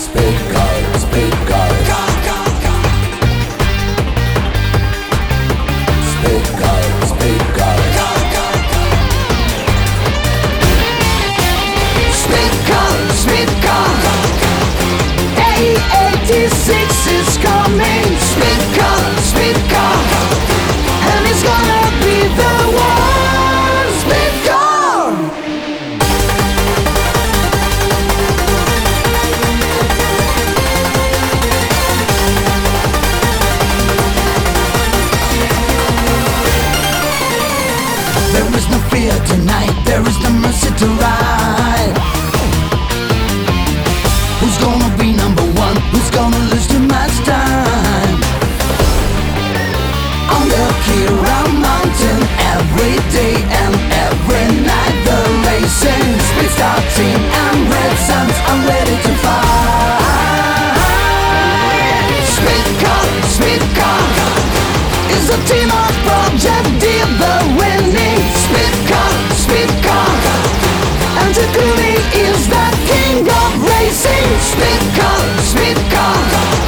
A86 is coming. Speed car, and it's gonna be the one. Speed car. There is no fear tonight, there is no mercy to ride. Who's gonna be number one? Who's gonna lose too much time? On the Kira Mountain, every day and every night the racing. Speed Star Team and Red Suns are ready to fight. Speed car is a team of Project Diva winning. Speed car, and Takumi is the king of racing. Speed car,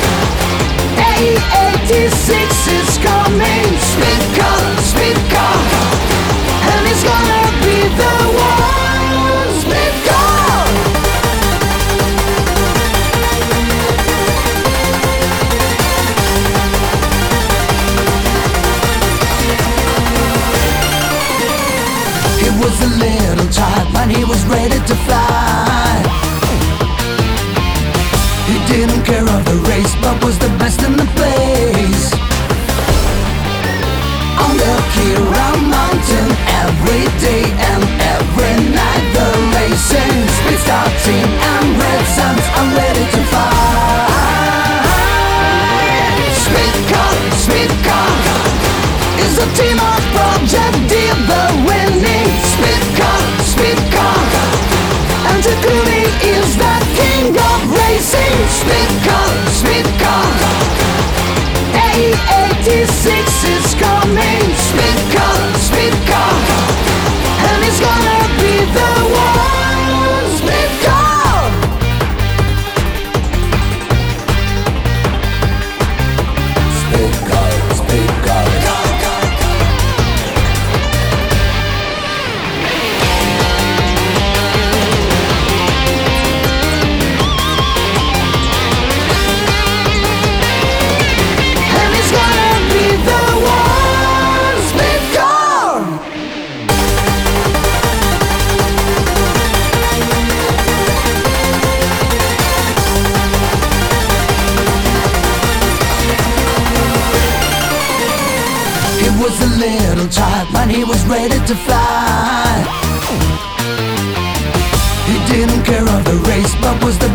A86 is coming. Speed car, and it's gonna be the one. Speed car. He was a little child when he was ready to fly. He didn't care of the race, but was the best in the place. On the Kira Mountain, every day and every night the racing. Speed Star Team and Red Suns are ready to fight. Speed car is a team of Project Diva winning. Speed car, and Takumi is the king of racing. Speed car, A86 is coming. Speed car, and it's gonna be the one. Speed car. Speed car, speed car. And it's gonna be the one. Speed car. He was a little child when he was ready to fly. He didn't care of the race, but was the